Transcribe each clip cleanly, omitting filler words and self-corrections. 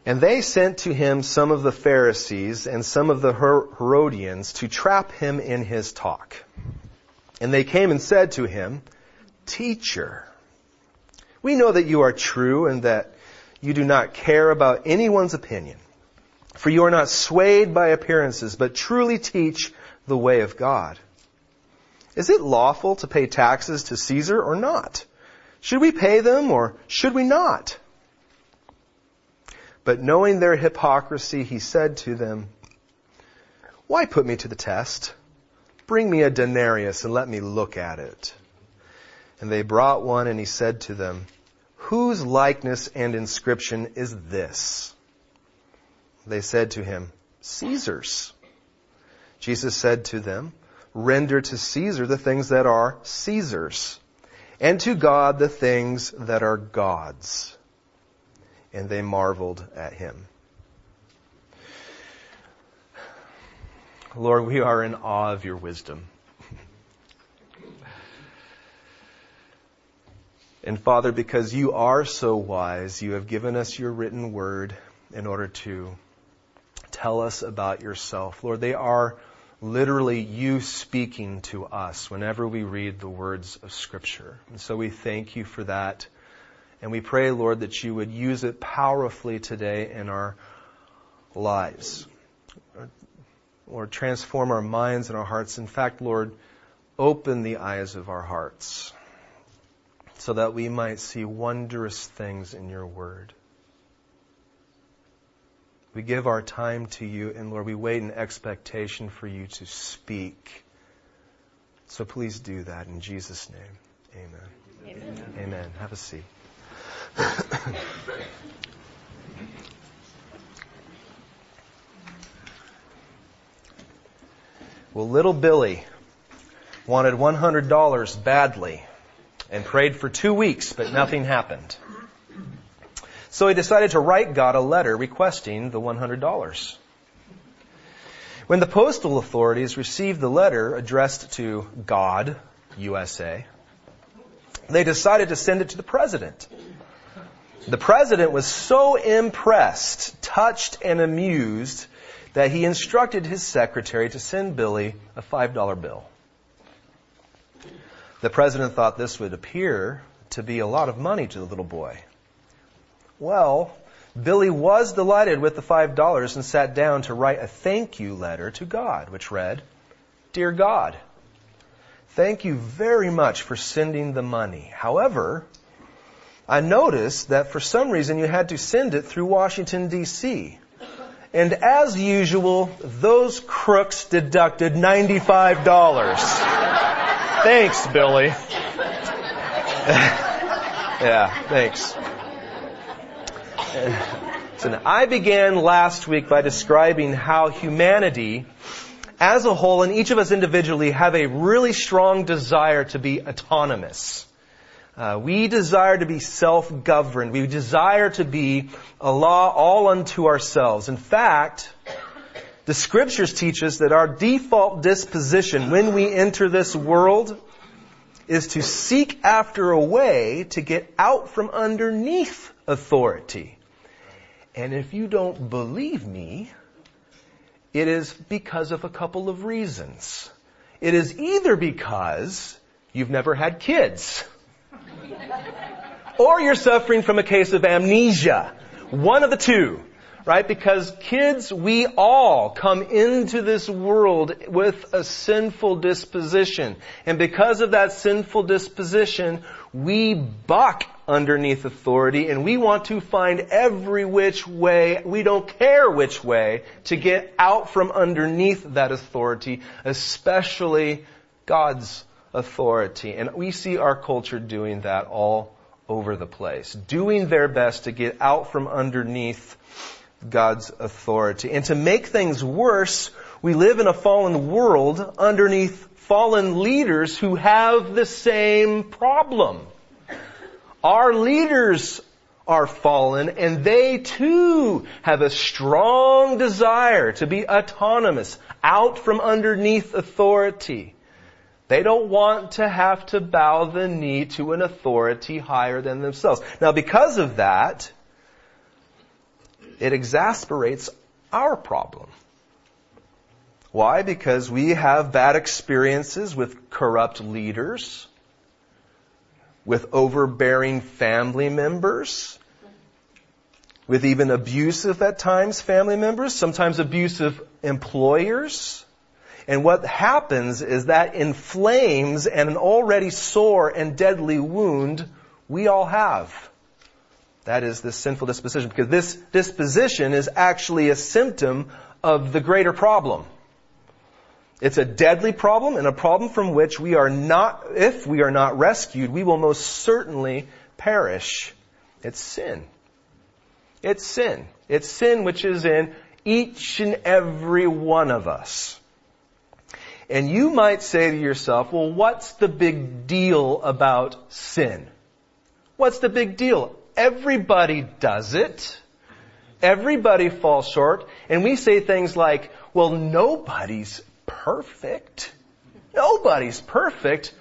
And they sent to him some of the Pharisees and some of the Herodians to trap him in his talk. And they came and said to him, "Teacher, we know that you are true and that you do not care about anyone's opinion. For you are not swayed by appearances, but truly teach the way of God. Is it lawful to pay taxes to Caesar or not? Should we pay them or should we not?" But knowing their hypocrisy, he said to them, "Why put me to the test? Bring me a denarius and let me look at it." And they brought one, and he said to them, "Whose likeness and inscription is this?" They said to him, "Caesar's." Jesus said to them, "Render to Caesar the things that are Caesar's, and to God the things that are God's." And they marveled at him. Lord, we are in awe of your wisdom. And Father, because you are so wise, you have given us your written word in order to tell us about yourself. Lord, they are literally you speaking to us whenever we read the words of Scripture. And so we thank you for that. And we pray, Lord, that you would use it powerfully today in our lives. Lord, transform our minds and our hearts. In fact, Lord, open the eyes of our hearts so that we might see wondrous things in your word. We give our time to you, and Lord, we wait in expectation for you to speak. So please do that in Jesus' name. Amen. Amen. Amen. Have a seat. Well, little Billy wanted $100 badly and prayed for 2 weeks, but nothing happened. So he decided to write God a letter requesting the $100. When the postal authorities received the letter addressed to God, USA, they decided to send it to the president. The president was so impressed, touched, and amused that he instructed his secretary to send Billy a $5 bill. The president thought this would appear to be a lot of money to the little boy. Well, Billy was delighted with the $5 and sat down to write a thank you letter to God, which read, "Dear God, thank you very much for sending the money. However, I noticed that for some reason you had to send it through Washington, D.C. And as usual, those crooks deducted $95. Thanks, Billy." Yeah, thanks. So I began last week by describing how humanity as a whole and each of us individually have a really strong desire to be autonomous. We desire to be self-governed. We desire to be a law all unto ourselves. In fact, the Scriptures teach us that our default disposition when we enter this world is to seek after a way to get out from underneath authority. And if you don't believe me, it is because of a couple of reasons. It is either because you've never had kids, or you're suffering from a case of amnesia. One of the two, right? Because kids, we all come into this world with a sinful disposition. And because of that sinful disposition, we buck underneath authority and we want to find every which way, we don't care which way, to get out from underneath that authority, especially God's authority. And we see our culture doing that all over the place, doing their best to get out from underneath God's authority. And to make things worse, we live in a fallen world underneath fallen leaders who have the same problem. Our leaders are fallen, and they too have a strong desire to be autonomous, out from underneath authority. They don't want to have to bow the knee to an authority higher than themselves. Now, because of that, it exasperates our problem. Why? Because we have bad experiences with corrupt leaders, with overbearing family members, with even abusive at times family members, sometimes abusive employers. And what happens is that inflames an already sore and deadly wound we all have. That is this sinful disposition, because this disposition is actually a symptom of the greater problem. It's a deadly problem, and a problem from which we are not, if we are not rescued, we will most certainly perish. It's sin. It's sin. It's sin which is in each and every one of us. And you might say to yourself, well, what's the big deal about sin? What's the big deal? Everybody does it. Everybody falls short. And we say things like, well, nobody's perfect. Nobody's perfect.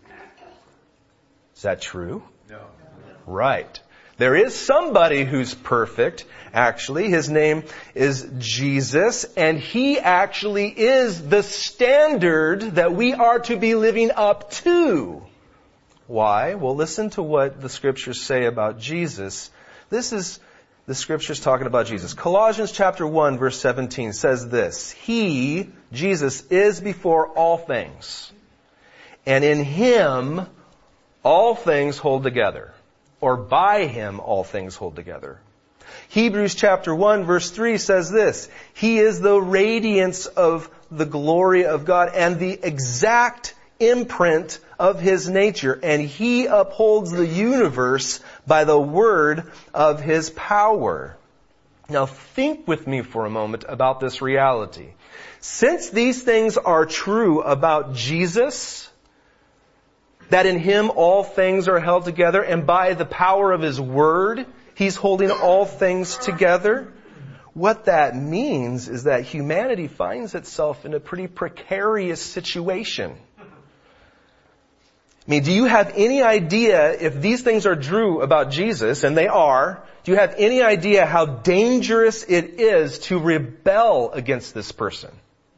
Is that true? No. Right. There is somebody who's perfect, actually. His name is Jesus, and He actually is the standard that we are to be living up to. Why? Well, listen to what the Scriptures say about Jesus. This is the Scriptures talking about Jesus. Colossians chapter 1, verse 17 says this: He, Jesus, is before all things, and in Him all things hold together. Or by Him all things hold together. Hebrews chapter 1 verse 3 says this: He is the radiance of the glory of God and the exact imprint of His nature, and He upholds the universe by the word of His power. Now think with me for a moment about this reality. Since these things are true about Jesus, that in Him all things are held together, and by the power of His Word, He's holding all things together. What that means is that humanity finds itself in a pretty precarious situation. I mean, do you have any idea, if these things are true about Jesus, and they are, do you have any idea how dangerous it is to rebel against this person?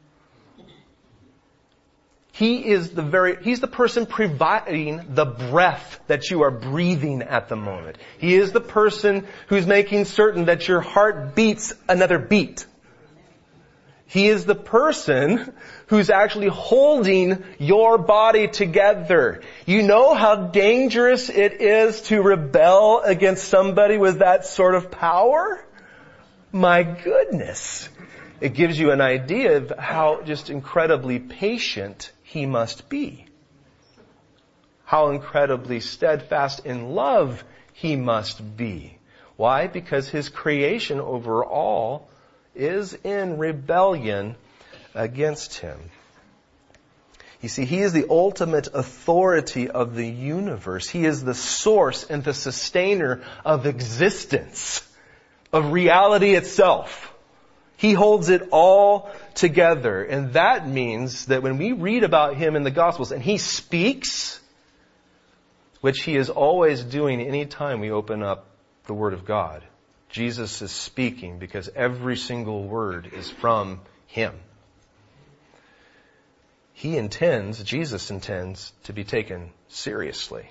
He's the person providing the breath that you are breathing at the moment. He is the person who's making certain that your heart beats another beat. He is the person who's actually holding your body together. You know how dangerous it is to rebel against somebody with that sort of power? My goodness. It gives you an idea of how just incredibly patient He must be. How incredibly steadfast in love He must be. Why? Because His creation overall is in rebellion against Him. You see, He is the ultimate authority of the universe. He is the source and the sustainer of existence, of reality itself. He holds it all together. And that means that when we read about Him in the Gospels and He speaks, which He is always doing any time we open up the Word of God, Jesus is speaking because every single word is from Him. Jesus intends to be taken seriously.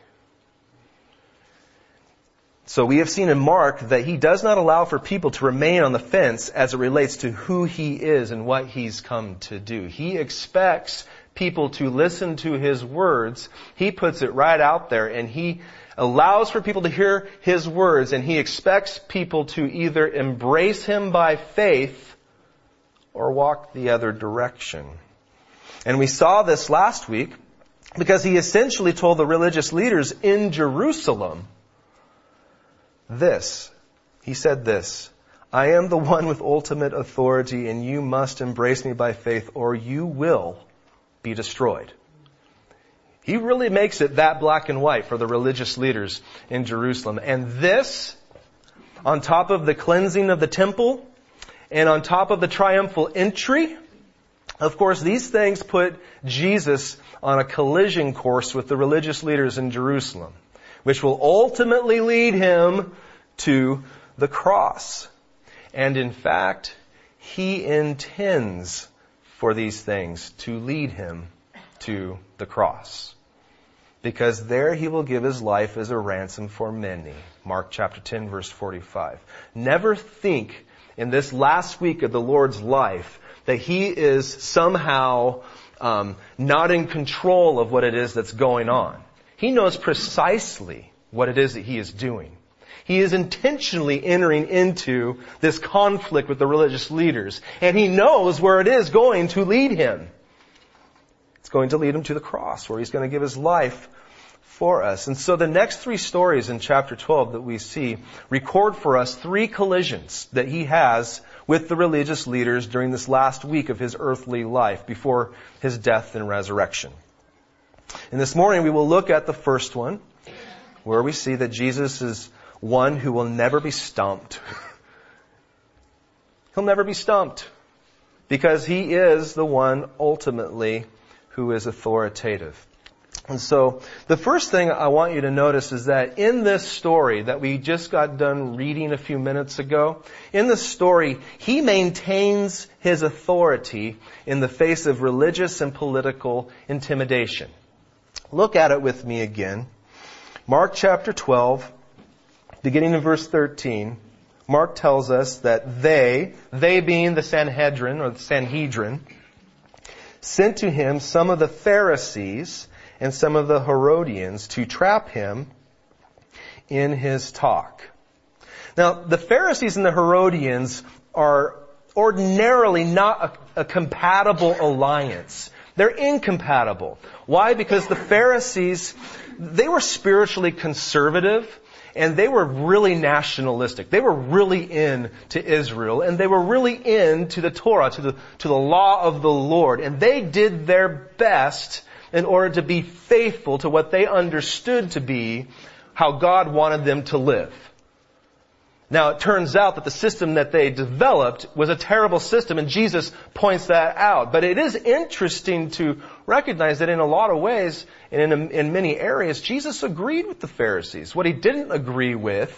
So we have seen in Mark that He does not allow for people to remain on the fence as it relates to who He is and what He's come to do. He expects people to listen to His words. He puts it right out there, and He allows for people to hear His words, and He expects people to either embrace Him by faith or walk the other direction. And we saw this last week because He essentially told the religious leaders in Jerusalem this. He said this: I am the one with ultimate authority, and you must embrace me by faith or you will be destroyed. He really makes it that black and white for the religious leaders in Jerusalem. And this, on top of the cleansing of the temple and on top of the triumphal entry, of course, these things put Jesus on a collision course with the religious leaders in Jerusalem, which will ultimately lead Him to the cross. And in fact, he intends for these things to lead him to the cross. Because there he will give his life as a ransom for many. Mark chapter 10, verse 45. Never think in this last week of the Lord's life that he is somehow not in control of what it is that's going on. He knows precisely what it is that he is doing. He is intentionally entering into this conflict with the religious leaders. And he knows where it is going to lead him. It's going to lead him to the cross, where he's going to give his life for us. And so the next three stories in chapter 12 that we see record for us three collisions that he has with the religious leaders during this last week of his earthly life before his death and resurrection. And this morning we will look at the first one, where we see that Jesus is one who will never be stumped. He'll never be stumped, because he is the one ultimately who is authoritative. And so the first thing I want you to notice is that in this story that we just got done reading a few minutes ago, in this story, he maintains his authority in the face of religious and political intimidation. Look at it with me again. Mark chapter 12, beginning in verse 13, Mark tells us that they being the Sanhedrin, or the Sanhedrin, sent to him some of the Pharisees and some of the Herodians to trap him in his talk. Now, the Pharisees and the Herodians are ordinarily not a compatible alliance. They're incompatible. Why? Because the Pharisees, they were spiritually conservative, and they were really nationalistic. They were really into Israel, and they were really into the Torah, to the law of the Lord. And they did their best in order to be faithful to what they understood to be how God wanted them to live. Now, it turns out that the system that they developed was a terrible system, and Jesus points that out. But it is interesting to recognize that in a lot of ways, and in many areas, Jesus agreed with the Pharisees. What he didn't agree with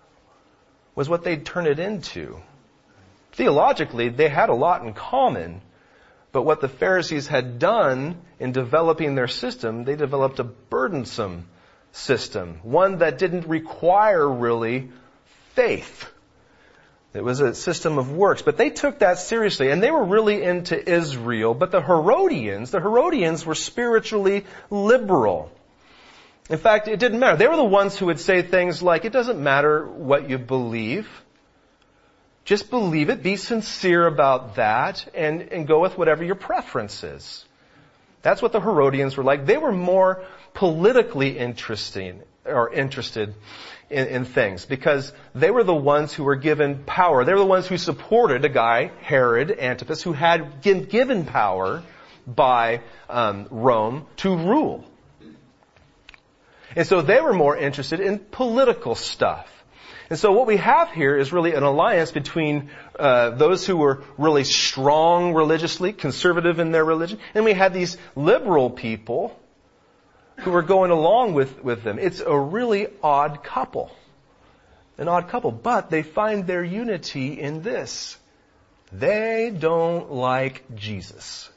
was what they'd turn it into. Theologically, they had a lot in common. But what the Pharisees had done in developing their system, they developed a burdensome system. One that didn't require really faith. It was a system of works. But they took that seriously, and they were really into Israel. But the Herodians were spiritually liberal. In fact, it didn't matter. They were the ones who would say things like, it doesn't matter what you believe. Just believe it, be sincere about that, and go with whatever your preference is. That's what the Herodians were like. They were more politically interested in things, because they were the ones who were given power. They were the ones who supported a guy, Herod Antipas, who had been given power by Rome to rule. And so they were more interested in political stuff. And so what we have here is really an alliance between those who were really strong religiously, conservative in their religion, and we had these liberal people who were going along with them. It's a really odd couple. An odd couple. But they find their unity in this. They don't like Jesus.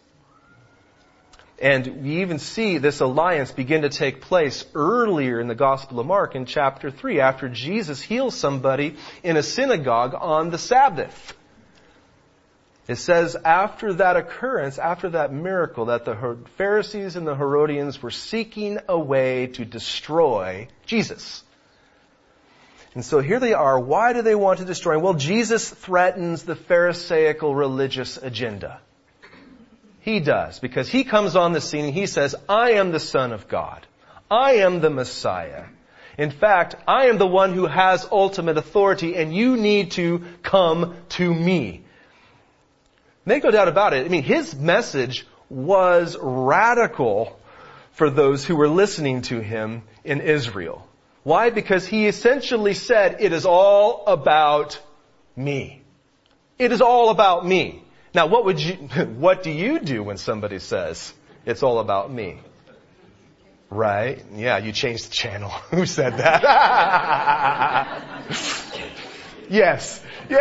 And we even see this alliance begin to take place earlier in the Gospel of Mark in chapter 3, after Jesus heals somebody in a synagogue on the Sabbath. It says after that occurrence, after that miracle, that the Pharisees and the Herodians were seeking a way to destroy Jesus. And so here they are. Why do they want to destroy him? Well, Jesus threatens the Pharisaical religious agenda. He does, because he comes on the scene and he says, I am the Son of God. I am the Messiah. In fact, I am the one who has ultimate authority, and you need to come to me. Make no doubt about it. I mean, his message was radical for those who were listening to him in Israel. Why? Because he essentially said, it is all about me. It is all about me. Now, what do you do when somebody says, it's all about me? Right? Yeah, you changed the channel. Who said that? Yes. Yeah.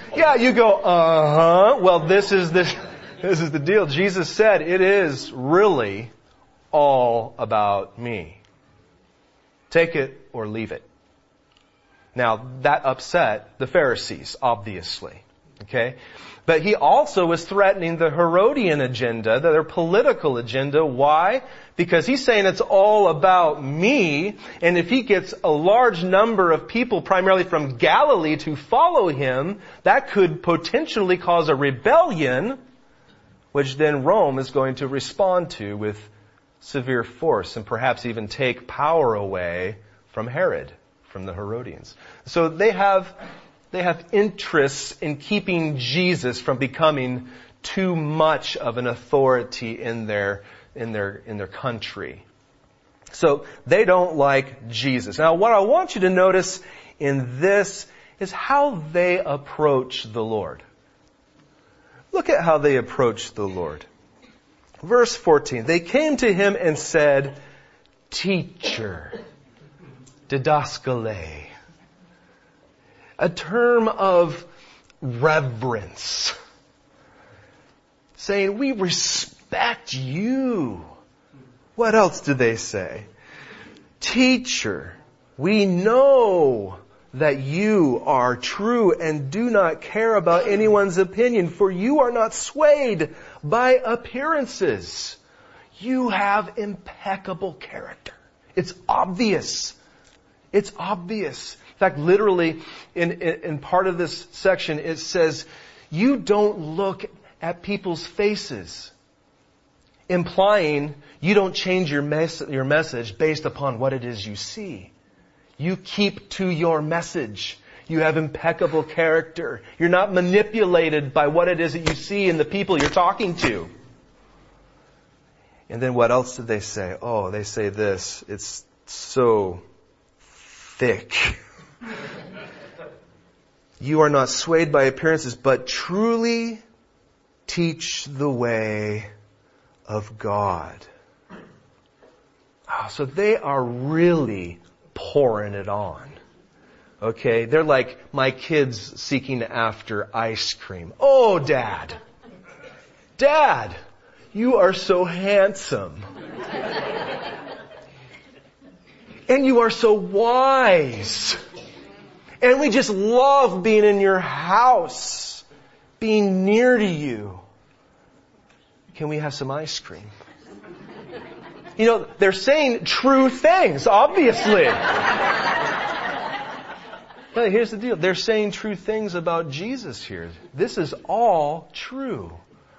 Yeah, you go, Well, this is the deal. Jesus said, it is really all about me. Take it or leave it. Now, that upset the Pharisees, obviously. Okay? But he also was threatening the Herodian agenda, their political agenda. Why? Because he's saying it's all about me, and if he gets a large number of people, primarily from Galilee, to follow him, that could potentially cause a rebellion, which then Rome is going to respond to with severe force and perhaps even take power away from Herod, from the Herodians. So they have interests in keeping Jesus from becoming too much of an authority in their country. So they don't like Jesus. Now, what I want you to notice in this is how they approach the Lord. Look at how they approach the Lord. Verse 14, they came to him and said, Teacher, didaskale, a term of reverence, saying, we respect you. What else do they say? Teacher, we know that you are true and do not care about anyone's opinion, for you are not swayed by appearances. You have impeccable character. It's obvious. It's obvious. In fact, literally, in part of this section, it says, you don't look at people's faces, implying you don't change your message based upon what it is you see. You keep to your message. You have impeccable character. You're not manipulated by what it is that you see in the people you're talking to. And then what else did they say? Oh, they say this. It's so thick. You are not swayed by appearances, but truly teach the way of God. Oh, so they are really pouring it on. Okay? They're like my kids seeking after ice cream. Oh, Dad! Dad! You are so handsome. And you are so wise. And we just love being in your house, being near to you. Can we have some ice cream? You know, they're saying true things, obviously. But here's the deal. They're saying true things about Jesus here. This is all true.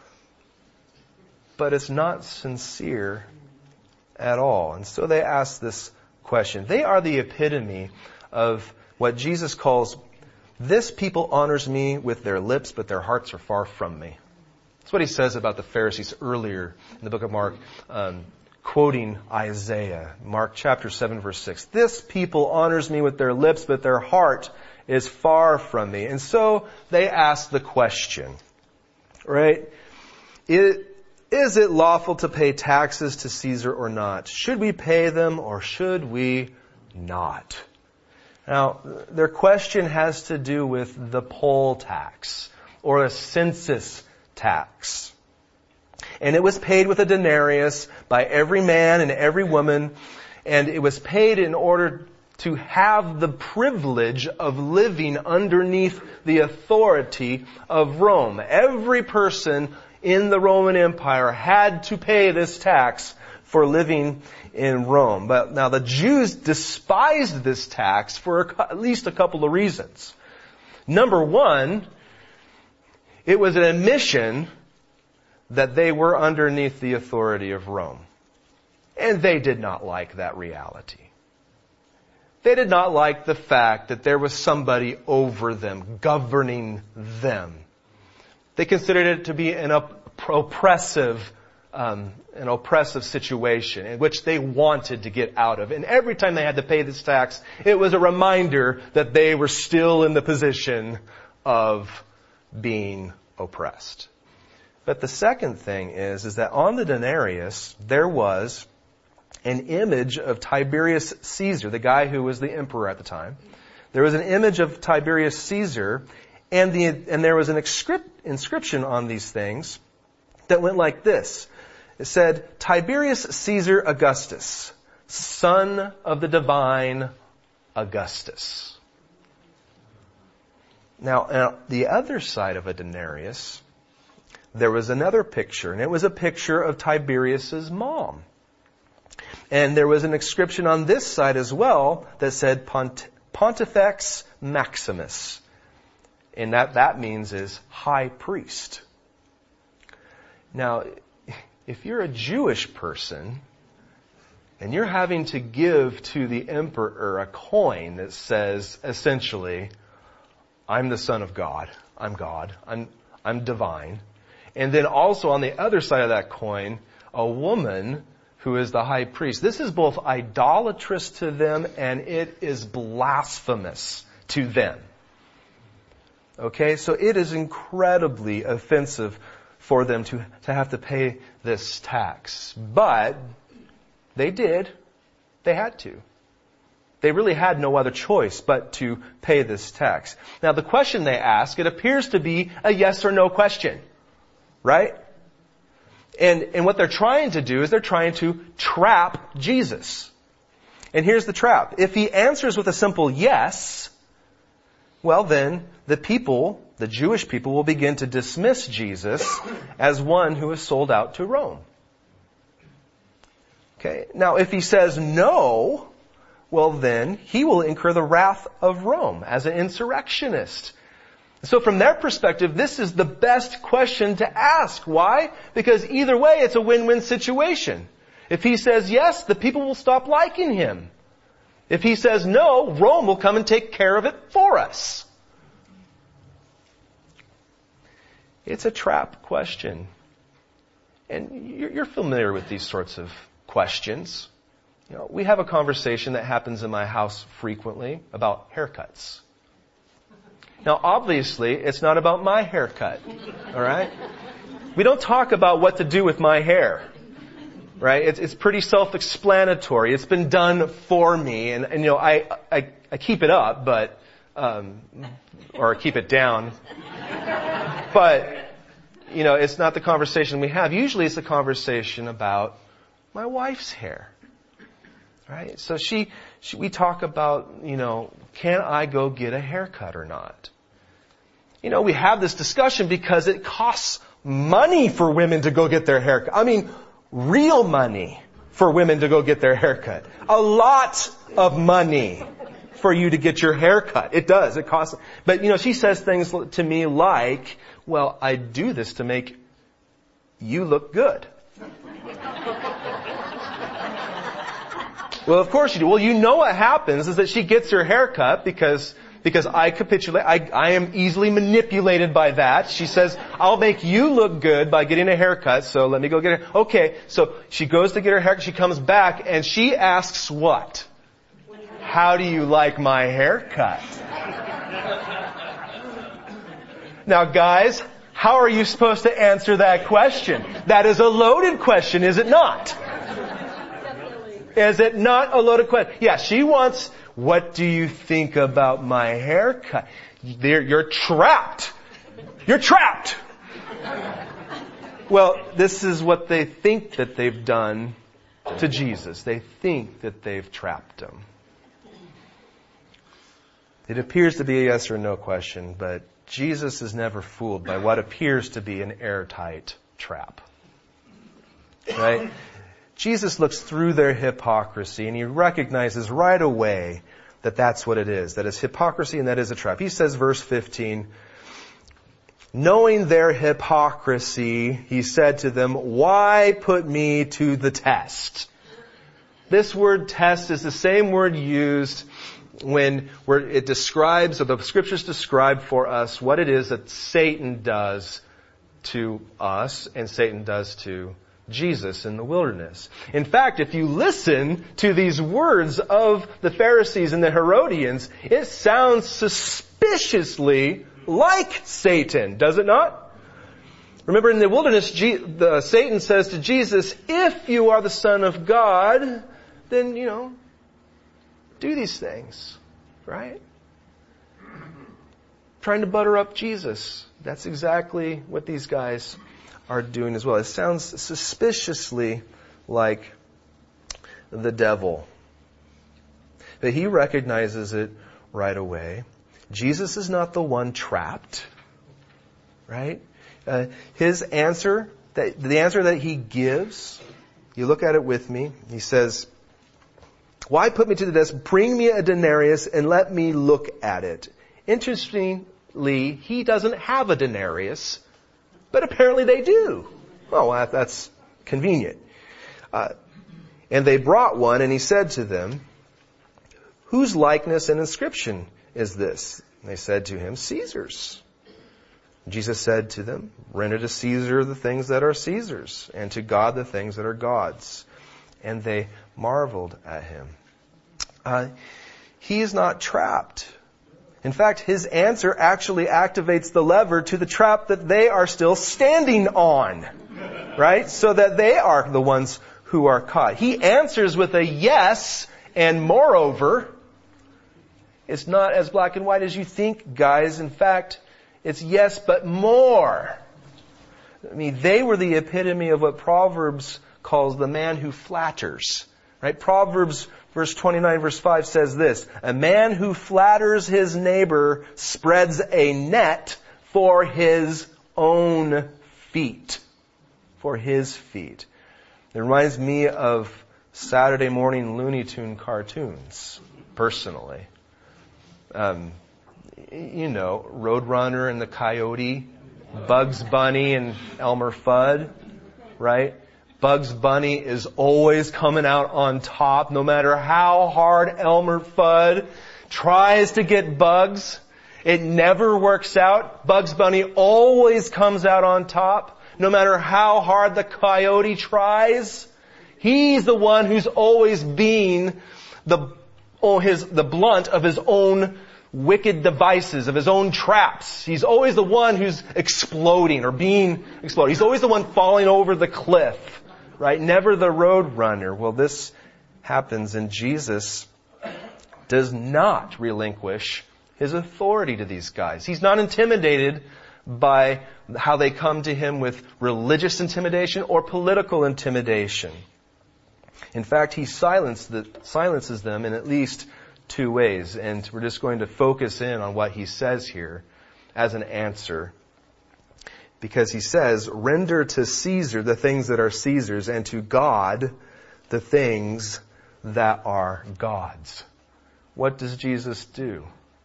But it's not sincere at all. And so they ask this question. They are the epitome of what Jesus calls, this people honors me with their lips, but their hearts are far from me. That's what he says about the Pharisees earlier in the book of Mark, quoting Isaiah. Mark chapter 7, verse 6. This people honors me with their lips, but their heart is far from me. And so they ask the question, right? Is it lawful to pay taxes to Caesar or not? Should we pay them or should we not? Now, their question has to do with the poll tax or a census tax. And it was paid with a denarius by every man and every woman, and it was paid in order to have the privilege of living underneath the authority of Rome. Every person in the Roman Empire had to pay this tax for living in Rome. But now the Jews despised this tax for at least a couple of reasons. Number one, it was an admission that they were underneath the authority of Rome. And they did not like that reality. They did not like the fact that there was somebody over them, governing them. They considered it to be an oppressive situation in which they wanted to get out of. And every time they had to pay this tax, it was a reminder that they were still in the position of being oppressed. But the second thing is that on the denarius, there was an image of Tiberius Caesar, the guy who was the emperor at the time. There was an image of Tiberius Caesar, And there was an inscription on these things that went like this. It said, Tiberius Caesar Augustus, son of the divine Augustus. Now, on the other side of a denarius, there was another picture, and it was a picture of Tiberius's mom. And there was an inscription on this side as well that said Pontifex Maximus. And that means is high priest. Now, if you're a Jewish person and you're having to give to the emperor a coin that says essentially, I'm the Son of God, I'm divine. And then also on the other side of that coin, a woman who is the high priest. This is both idolatrous to them and it is blasphemous to them. Okay, so it is incredibly offensive for them to have to pay this tax. But they did. They had to. They really had no other choice but to pay this tax. Now the question they ask, it appears to be a yes or no question. Right? And what they're trying to do is they're trying to trap Jesus. And here's the trap. If he answers with a simple yes, well then the Jewish people will begin to dismiss Jesus as one who is sold out to Rome. Okay. Now if he says no, well then he will incur the wrath of Rome as an insurrectionist. So from their perspective, this is the best question to ask. Why? Because either way, it's a win-win situation. If he says yes, the people will stop liking him. If he says no, Rome will come and take care of it for us. It's a trap question. And you're familiar with these sorts of questions. You know, we have a conversation that happens in my house frequently about haircuts. Now, obviously, it's not about my haircut, all right? We don't talk about what to do with my hair, right? It's pretty self-explanatory. It's been done for me, and you know, I keep it up, but or keep it down, but you know, it's not the conversation we have. Usually, it's a conversation about my wife's hair, right? So we talk about, you know, can I go get a haircut or not? You know, we have this discussion because it costs money for women to go get their haircut. I mean, real money for women to go get their haircut. A lot of money for you to get your haircut. It does. It costs. But, you know, she says things to me like, well, I do this to make you look good. Well, of course you do. Well, you know what happens is that she gets her haircut because I capitulate. I am easily manipulated by that. She says, I'll make you look good by getting a haircut, so let me go get her. Okay, so she goes to get her haircut. She comes back and she asks what? How do you like my haircut? Now guys, how are you supposed to answer that question? That is a loaded question, is it not? Is it not a loaded question? Yeah, she wants, what do you think about my haircut? You're trapped. You're trapped. Well, this is what they think that they've done to Jesus. They think that they've trapped him. It appears to be a yes or no question, but Jesus is never fooled by what appears to be an airtight trap. Right? Jesus looks through their hypocrisy and he recognizes right away that that's what it is. That is hypocrisy and that is a trap. He says, verse 15, knowing their hypocrisy, he said to them, why put me to the test? This word test is the same word used where it describes, or the scriptures describe for us what it is that Satan does to us and Satan does to Jesus in the wilderness. In fact, if you listen to these words of the Pharisees and the Herodians, it sounds suspiciously like Satan, does it not? Remember in the wilderness, Satan says to Jesus, if you are the Son of God, then, you know, do these things, right? trying to butter up Jesus. That's exactly what these guys are doing as well. It sounds suspiciously like the devil. But he recognizes it right away. Jesus is not the one trapped, right? His answer, the answer that he gives, you look at it with me. He says, "Why put me to the test? Bring me a denarius and let me look at it." Interestingly, he doesn't have a denarius, but apparently they do. Oh, that's convenient. And they brought one, and he said to them, "Whose likeness and inscription is this?" And they said to him, "Caesar's." Jesus said to them, "Render to Caesar the things that are Caesar's, and to God the things that are God's." And they marveled at him. He is not trapped. In fact, his answer actually activates the lever to the trap that they are still standing on. Right? So that they are the ones who are caught. He answers with a yes, and moreover, it's not as black and white as you think, guys. In fact, it's yes, but more. I mean, they were the epitome of what Proverbs calls the man who flatters. Right? Proverbs verse 29, verse 5 says this, "A man who flatters his neighbor spreads a net for his own feet." For his feet. It reminds me of Saturday morning Looney Tune cartoons, personally. Roadrunner and the Coyote, Bugs Bunny and Elmer Fudd, right? Bugs Bunny is always coming out on top, no matter how hard Elmer Fudd tries to get Bugs. It never works out. Bugs Bunny always comes out on top. No matter how hard the Coyote tries, he's the one who's always being the blunt of his own wicked devices, of his own traps. He's always the one who's exploding or being exploded. He's always the one falling over the cliff, right? Never the road runner. Well, this happens, and Jesus does not relinquish his authority to these guys. He's not intimidated by how they come to him with religious intimidation or political intimidation. In fact, he silences them in at least two ways, and we're just going to focus in on what he says here as an answer. Because he says, "Render to Caesar the things that are Caesar's, and to God the things that are God's." What does Jesus do?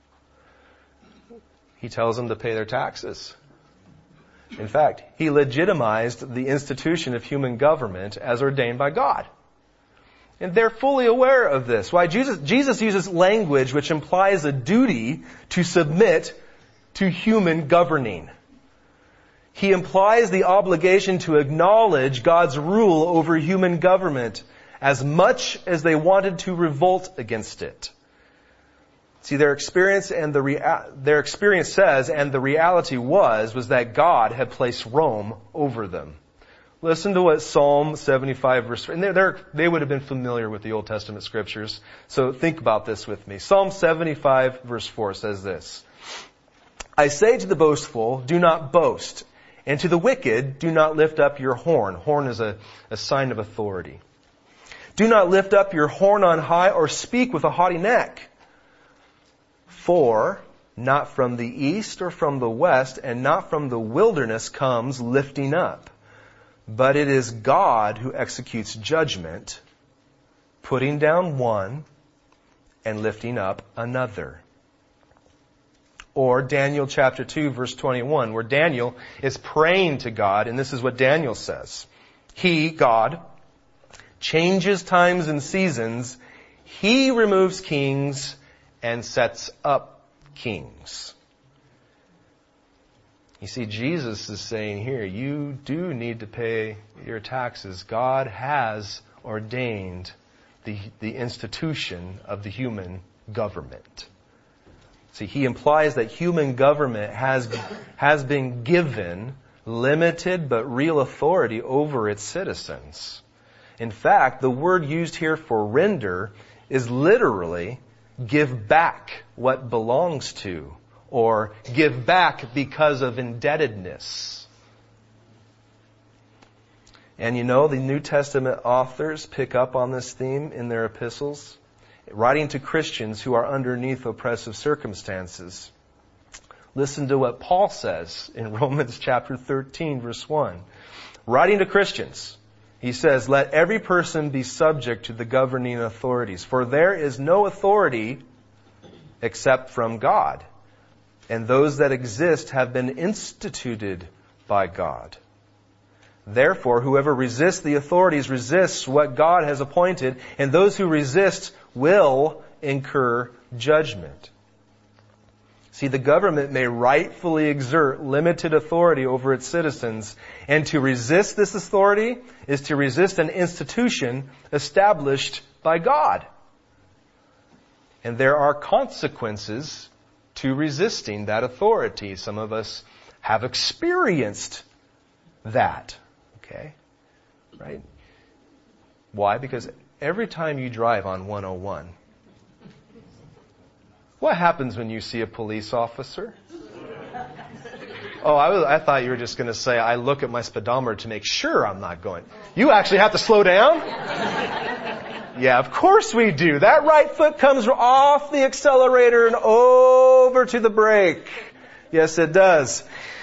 He tells them to pay their taxes. In fact, he legitimized the institution of human government as ordained by God. And they're fully aware of this. Why? Jesus uses language which implies a duty to submit to human governing. He implies the obligation to acknowledge God's rule over human government as much as they wanted to revolt against it. See, their experience says, and the reality was that God had placed Rome over them. Listen to what Psalm 75 verse, and they would have been familiar with the Old Testament scriptures. So think about this with me. Psalm 75 verse 4 says this, "I say to the boastful, do not boast, and to the wicked, do not lift up your horn." Horn is a sign of authority. "Do not lift up your horn on high or speak with a haughty neck. For not from the east or from the west and not from the wilderness comes lifting up, but it is God who executes judgment, putting down one and lifting up another." Or Daniel chapter 2 verse 21, where Daniel is praying to God, and this is what Daniel says. "He, God, changes times and seasons. He removes kings and sets up kings." You see, Jesus is saying here, you do need to pay your taxes. God has ordained the institution of the human government. See, he implies that human government has been given limited but real authority over its citizens. In fact, the word used here for render is literally give back what belongs to or give back because of indebtedness. And you know, the New Testament authors pick up on this theme in their epistles, writing to Christians who are underneath oppressive circumstances. Listen to what Paul says in Romans chapter 13, verse 1. Writing to Christians, he says, "Let every person be subject to the governing authorities, for there is no authority except from God, and those that exist have been instituted by God. Therefore, whoever resists the authorities resists what God has appointed, and those who resist will incur judgment." See, the government may rightfully exert limited authority over its citizens, and to resist this authority is to resist an institution established by God. And there are consequences to resisting that authority. Some of us have experienced that. Okay? Right? Why? Because every time you drive on 101, what happens when you see a police officer? Oh, I thought you were just going to say, I look at my speedometer to make sure I'm not going. You actually have to slow down? Yeah, of course we do. That right foot comes off the accelerator and over to the brake. Yes, it does.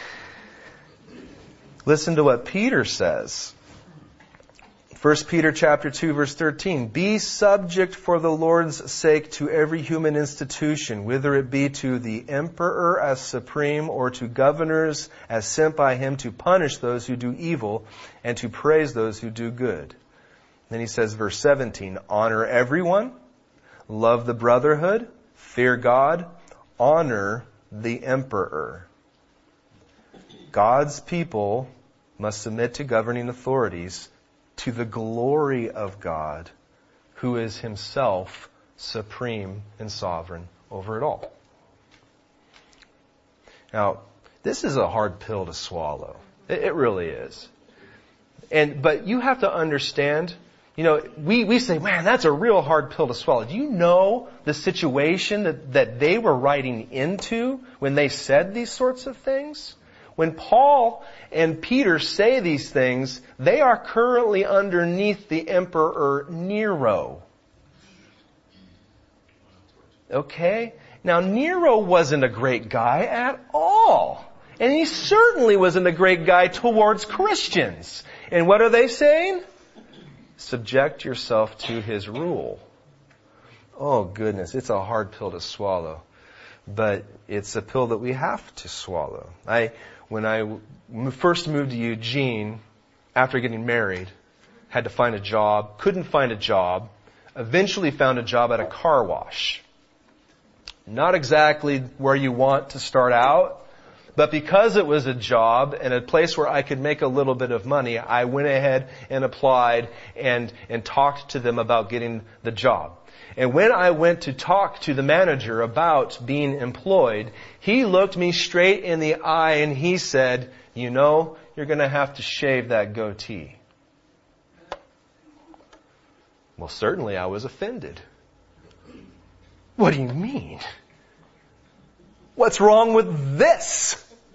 Listen to what Peter says. 1 Peter chapter 2, verse 13. "Be subject for the Lord's sake to every human institution, whether it be to the emperor as supreme or to governors as sent by him to punish those who do evil and to praise those who do good." Then he says, verse 17, "Honor everyone, love the brotherhood, fear God, honor the emperor." God's people must submit to governing authorities to the glory of God, who is himself supreme and sovereign over it all. Now, this is a hard pill to swallow. It really is. But you have to understand, you know, we say, man, that's a real hard pill to swallow. Do you know the situation that they were writing into when they said these sorts of things? When Paul and Peter say these things, they are currently underneath the Emperor Nero. Okay? Now, Nero wasn't a great guy at all. And he certainly wasn't a great guy towards Christians. And what are they saying? Subject yourself to his rule. Oh, goodness, it's a hard pill to swallow. But it's a pill that we have to swallow. When I first moved to Eugene, after getting married, had to find a job, couldn't find a job, eventually found a job at a car wash. Not exactly where you want to start out, but because it was a job and a place where I could make a little bit of money, I went ahead and applied and talked to them about getting the job. And when I went to talk to the manager about being employed, he looked me straight in the eye and he said, "You know, you're going to have to shave that goatee." Well, certainly I was offended. What do you mean? What's wrong with this?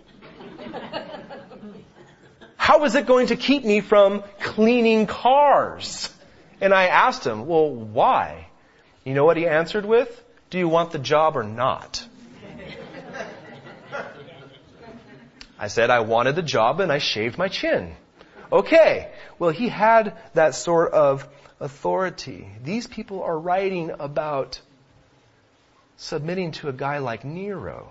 How is it going to keep me from cleaning cars? And I asked him, well, why? You know what he answered with? Do you want the job or not? I said I wanted the job and I shaved my chin. Okay. Well, he had that sort of authority. These people are writing about submitting to a guy like Nero.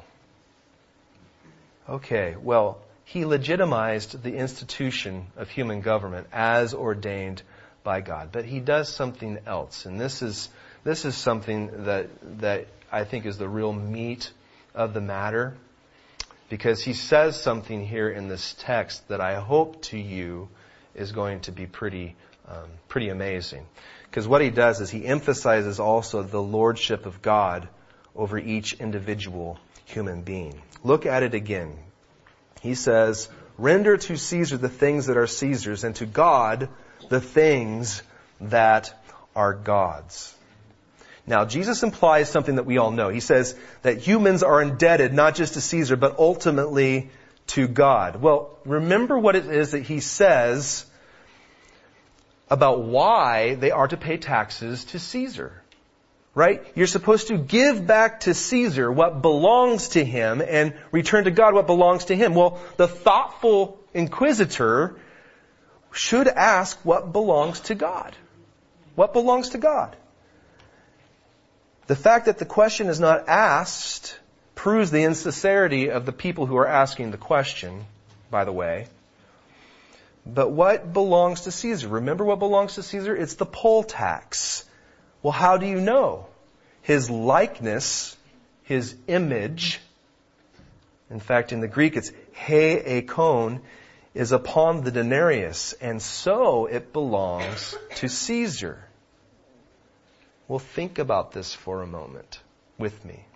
Okay. Well, he legitimized the institution of human government as ordained by God. But he does something else. And this is something that I think is the real meat of the matter, because he says something here in this text that I hope to you is going to be pretty amazing. Because what he does is he emphasizes also the lordship of God over each individual human being. Look at it again. He says, "Render to Caesar the things that are Caesar's, and to God the things that are God's." Now, Jesus implies something that we all know. He says that humans are indebted not just to Caesar, but ultimately to God. Well, remember what it is that he says about why they are to pay taxes to Caesar. Right? You're supposed to give back to Caesar what belongs to him and return to God what belongs to him. Well, the thoughtful inquisitor should ask what belongs to God. What belongs to God? The fact that the question is not asked proves the insincerity of the people who are asking the question, by the way. But what belongs to Caesar? Remember what belongs to Caesar? It's the poll tax. Well, how do you know? His likeness, his image, in fact, in the Greek it's he ekon, is upon the denarius, and so it belongs to Caesar. Well, think about this for a moment with me.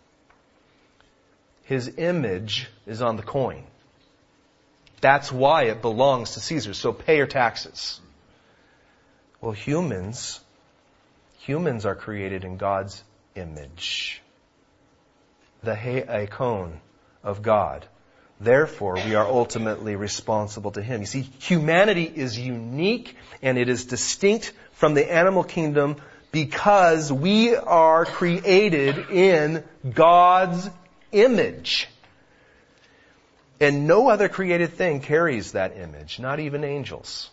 His image is on the coin. That's why it belongs to Caesar. So pay your taxes. Well, humans are created in God's image. The he ekon of God. Therefore, we are ultimately responsible to Him. You see, humanity is unique and it is distinct from the animal kingdom because we are created in God's image. And no other created thing carries that image, not even angels.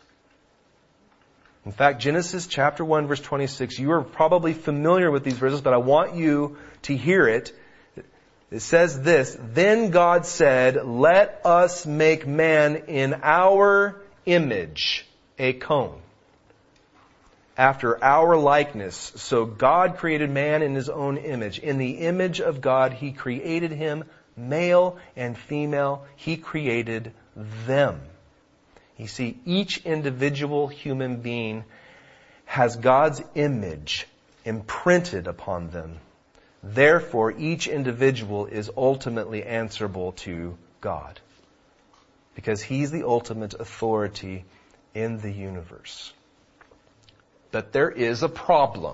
In fact, Genesis chapter 1, verse 26, you are probably familiar with these verses, but I want you to hear it. It says this, "Then God said, let us make man in our image, ekon, after our likeness." So God created man in His own image. In the image of God, He created him, male and female. He created them. You see, each individual human being has God's image imprinted upon them. Therefore, each individual is ultimately answerable to God, because He's the ultimate authority in the universe. But there is a problem.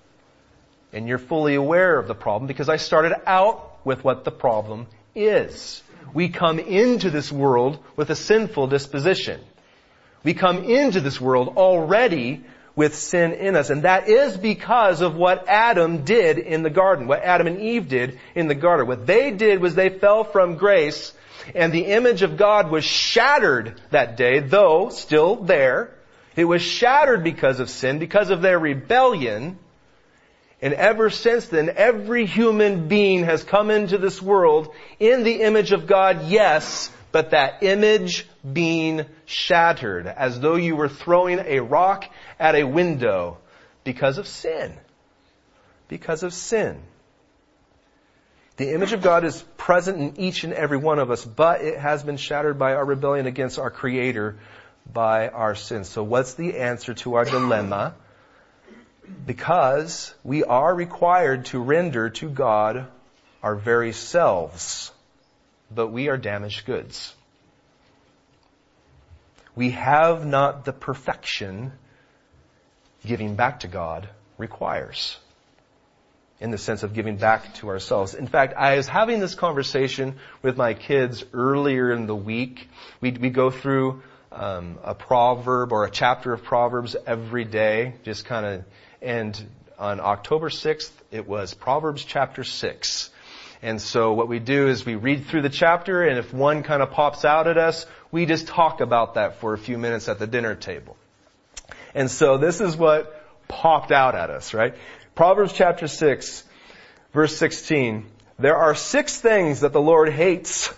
And you're fully aware of the problem because I started out with what the problem is. We come into this world with a sinful disposition. We come into this world already with sin in us. And that is because of what Adam did in the garden, what Adam and Eve did in the garden. What they did was they fell from grace, and the image of God was shattered that day, though still there. It was shattered because of sin, because of their rebellion. And ever since then, every human being has come into this world in the image of God, yes, but that image being shattered, as though you were throwing a rock at a window because of sin. Because of sin. The image of God is present in each and every one of us, but it has been shattered by our rebellion against our Creator, by our sins. So what's the answer to our dilemma? Because we are required to render to God our very selves, but we are damaged goods. We have not the perfection giving back to God requires, in the sense of giving back to ourselves. In fact, I was having this conversation with my kids earlier in the week. We go through a proverb or a chapter of Proverbs every day, and on October 6th, it was Proverbs chapter 6. And so what we do is we read through the chapter, and if one kind of pops out at us, we just talk about that for a few minutes at the dinner table. And so this is what popped out at us, right? Proverbs chapter 6, verse 16. There are 6 things that the Lord hates,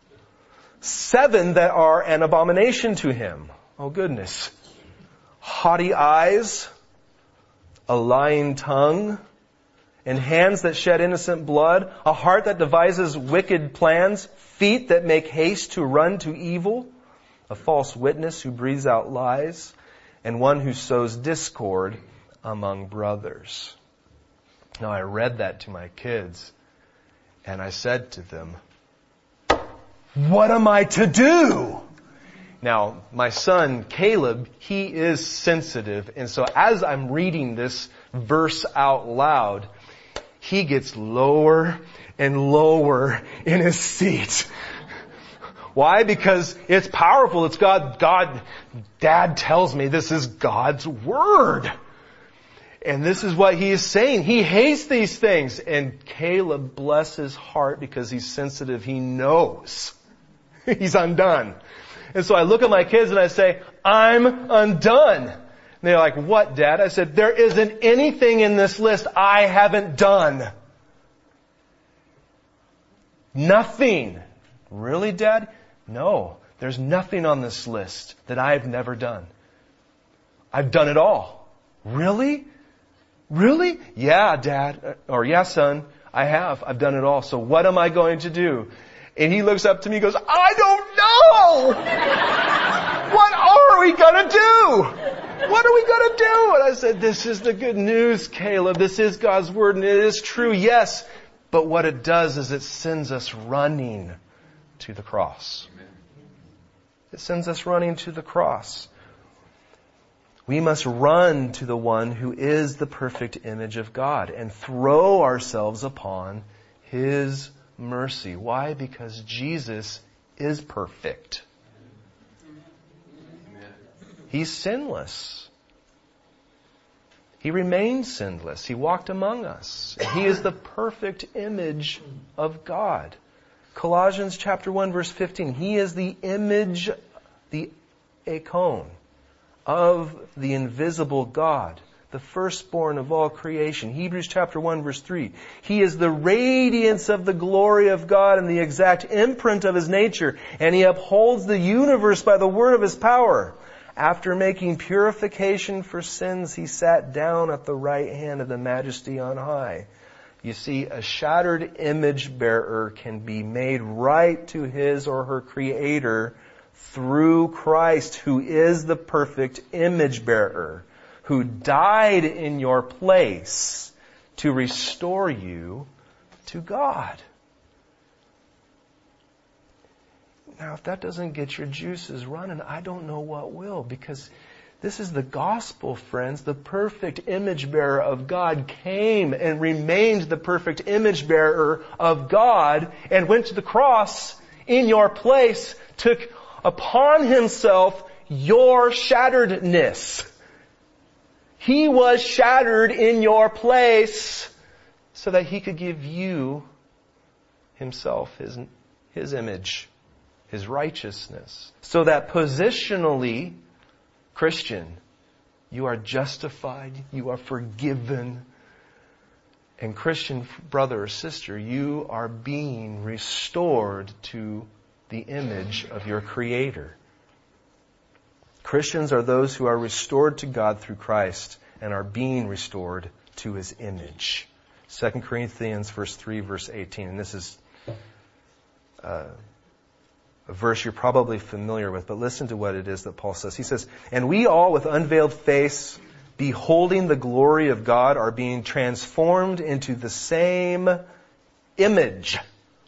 7 that are an abomination to Him. Oh goodness. Haughty eyes, a lying tongue, and hands that shed innocent blood, a heart that devises wicked plans, feet that make haste to run to evil, a false witness who breathes out lies, and one who sows discord among brothers. Now I read that to my kids, and I said to them, what am I to do? Now, my son, Caleb, he is sensitive. And so as I'm reading this verse out loud, he gets lower and lower in his seat. Why? Because it's powerful. It's God. Dad tells me this is God's Word. And this is what he is saying. He hates these things. And Caleb, bless his heart, because he's sensitive, he knows he's undone. And so I look at my kids and I say, I'm undone. And they're like, what, Dad? I said, there isn't anything in this list I haven't done. Nothing. Really, Dad? No, there's nothing on this list that I've never done. I've done it all. Really? Really? Yeah, Dad. Or yeah, son, I have. I've done it all. So what am I going to do? And he looks up to me and goes, I don't know! What are we gonna do? What are we gonna do? And I said, this is the good news, Caleb. This is God's Word and it is true, yes. But what it does is it sends us running to the cross. It sends us running to the cross. We must run to the one who is the perfect image of God and throw ourselves upon His mercy. Why? Because Jesus is perfect. He's sinless. He remained sinless. He walked among us. He is the perfect image of God. Colossians chapter 1 verse 15. He is the image, the eikon of the invisible God, the firstborn of all creation. Hebrews chapter 1 verse 3. He is the radiance of the glory of God and the exact imprint of His nature, and He upholds the universe by the word of His power. After making purification for sins, He sat down at the right hand of the Majesty on high. You see, a shattered image bearer can be made right to his or her Creator through Christ, who is the perfect image bearer, who died in your place to restore you to God. Now, if that doesn't get your juices running, I don't know what will, because this is the gospel, friends. The perfect image bearer of God came and remained the perfect image bearer of God and went to the cross in your place, took upon Himself your shatteredness. He was shattered in your place so that He could give you Himself, His image, His righteousness. So that positionally, Christian, you are justified, you are forgiven. And Christian brother or sister, you are being restored to the image of your Creator. Christians are those who are restored to God through Christ and are being restored to His image. 2 Corinthians verse 3, verse 18. And this is a verse you're probably familiar with, but listen to what it is that Paul says. He says, and we all with unveiled face, beholding the glory of God, are being transformed into the same image,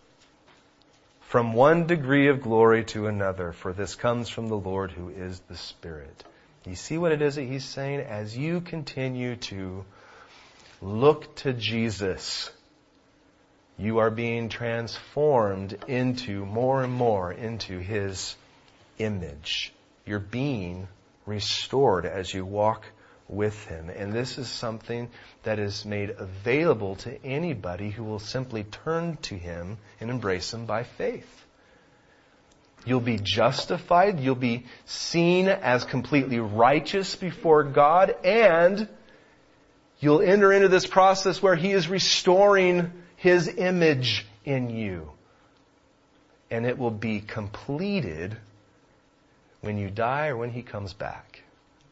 from one degree of glory to another, for this comes from the Lord who is the Spirit. You see what it is that he's saying? As you continue to look to Jesus, you are being transformed into more and more into His image. You're being restored as you walk with Him. And this is something that is made available to anybody who will simply turn to Him and embrace Him by faith. You'll be justified. You'll be seen as completely righteous before God. And you'll enter into this process where He is restoring His image in you. And it will be completed when you die or when He comes back.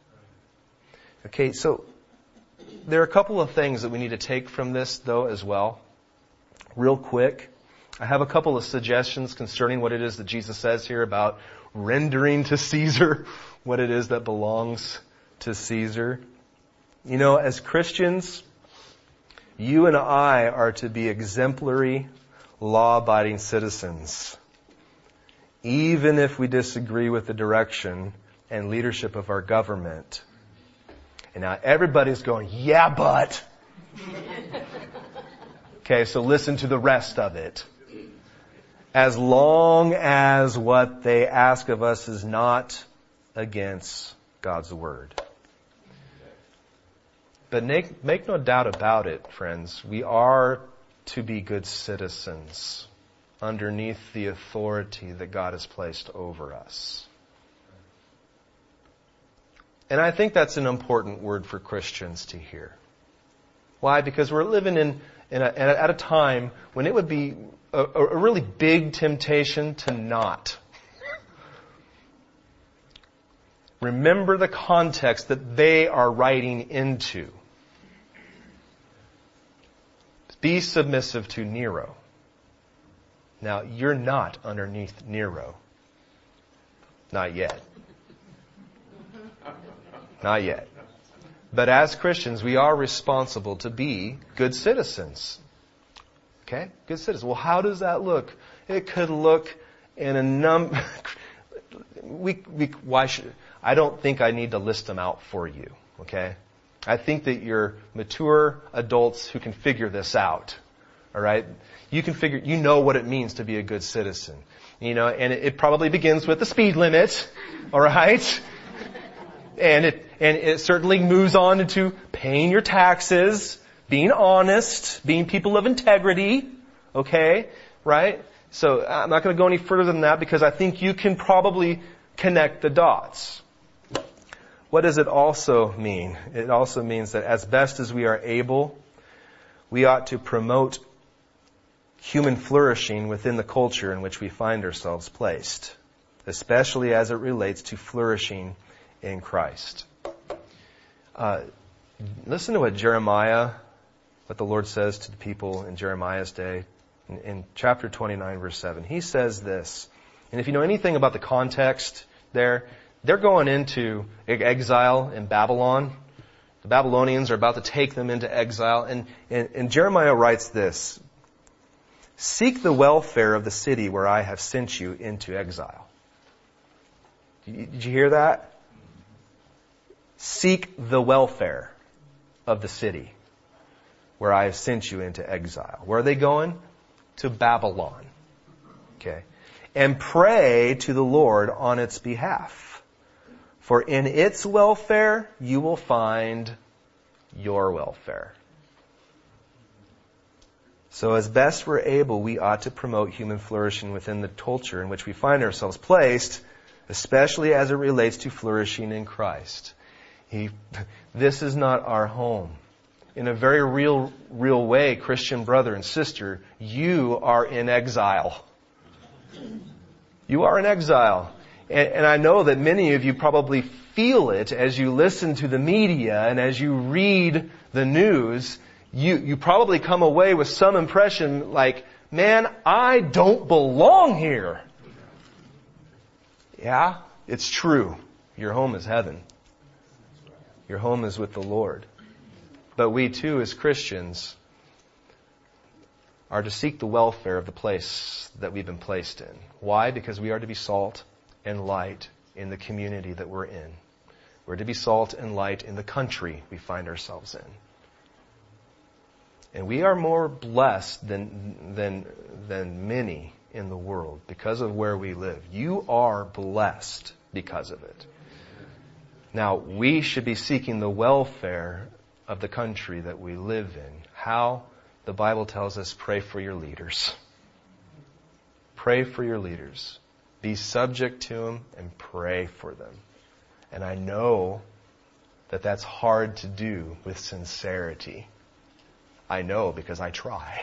Okay, so there are a couple of things that we need to take from this, though, as well. Real quick, I have a couple of suggestions concerning what it is that Jesus says here about rendering to Caesar what it is that belongs to Caesar. You know, as Christians, you and I are to be exemplary, law-abiding citizens even if we disagree with the direction and leadership of our government. And now everybody's going, yeah, but. Okay, so listen to the rest of it. As long as what they ask of us is not against God's Word. But make no doubt about it, friends. We are to be good citizens underneath the authority that God has placed over us. And I think that's an important word for Christians to hear. Why? Because we're living at a time when it would be a really big temptation to not. Remember the context that they are writing into. Be submissive to Nero. Now, you're not underneath Nero. Not yet. Not yet. But as Christians, we are responsible to be good citizens. Okay? Good citizens. Well, how does that look? It could look in a number... I don't think I need to list them out for you. Okay? I think that you're mature adults who can figure this out. All right? You know what it means to be a good citizen. You know, and it probably begins with the speed limit. All right? And it certainly moves on into paying your taxes, being honest, being people of integrity. Okay? Right? So I'm not going to go any further than that because I think you can probably connect the dots. What does it also mean? It also means that as best as we are able, we ought to promote human flourishing within the culture in which we find ourselves placed, especially as it relates to flourishing in Christ. Listen to what the Lord says to the people in Jeremiah's day in chapter 29, verse 7. He says this, and if you know anything about the context there, they're going into exile in Babylon. The Babylonians are about to take them into exile. And Jeremiah writes this, "Seek the welfare of the city where I have sent you into exile." Did you hear that? Seek the welfare of the city where I have sent you into exile. Where are they going? To Babylon. Okay. And pray to the Lord on its behalf. For in its welfare, you will find your welfare. So as best we're able, we ought to promote human flourishing within the culture in which we find ourselves placed, especially as it relates to flourishing in Christ. This is not our home. In a very real way, Christian brother and sister, you are in exile. You are in exile. And I know that many of you probably feel it as you listen to the media and as you read the news. You probably come away with some impression like, man, I don't belong here. Yeah, it's true. Your home is heaven. Your home is with the Lord. But we too, as Christians, are to seek the welfare of the place that we've been placed in. Why? Because we are to be salt and light in the community that we're in. We're to be salt and light in the country we find ourselves in. And we are more blessed than many in the world because of where we live. You are blessed because of it. Now, we should be seeking the welfare of the country that we live in. How? The Bible tells us, pray for your leaders. Pray for your leaders. Be subject to them and pray for them. And I know that that's hard to do with sincerity. I know because I try.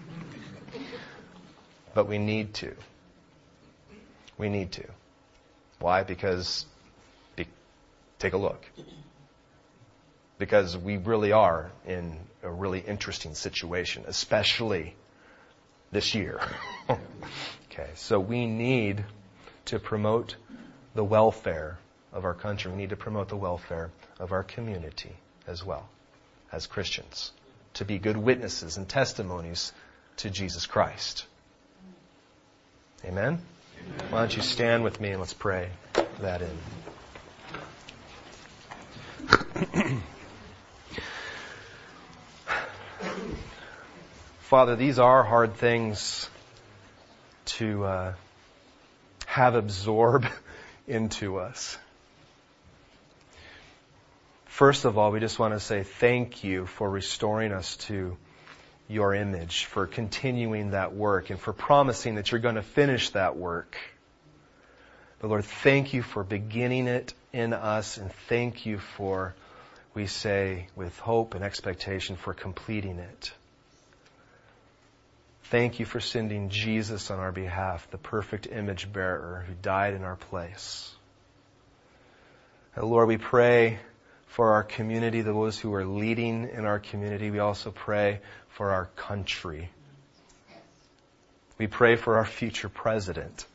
But we need to. We need to. Why? Because, take a look. Because we really are in a really interesting situation, especially this year. Okay, so we need to promote the welfare of our country. We need to promote the welfare of our community as well, as Christians, to be good witnesses and testimonies to Jesus Christ. Amen? Why don't you stand with me and let's pray that in. Father, these are hard things to have absorb into us. First of all, we just want to say thank you for restoring us to your image, for continuing that work, and for promising that you're going to finish that work. But Lord, thank you for beginning it in us, and thank you for, we say, with hope and expectation, for completing it. Thank you for sending Jesus on our behalf, the perfect image bearer who died in our place. And Lord, we pray for our community, those who are leading in our community. We also pray for our country. We pray for our future president.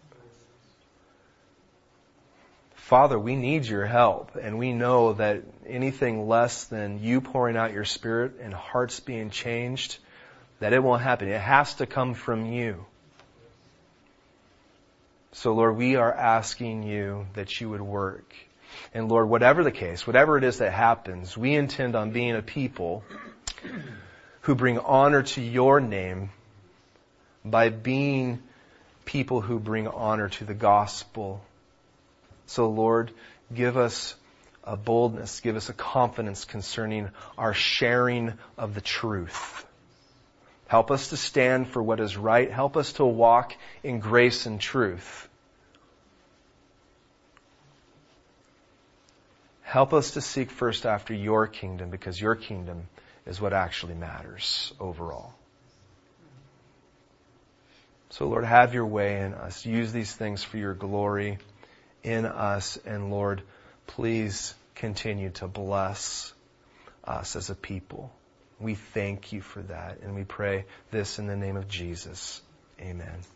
Father, we need your help, and we know that anything less than you pouring out your Spirit and hearts being changed, that it won't happen. It has to come from you. So Lord, we are asking you that you would work. And Lord, whatever the case, whatever it is that happens, we intend on being a people who bring honor to your name by being people who bring honor to the gospel. So Lord, give us a boldness, give us a confidence concerning our sharing of the truth. Help us to stand for what is right. Help us to walk in grace and truth. Help us to seek first after your kingdom, because your kingdom is what actually matters overall. So Lord, have your way in us. Use these things for your glory in us. And Lord, please continue to bless us as a people. We thank you for that. And we pray this in the name of Jesus. Amen.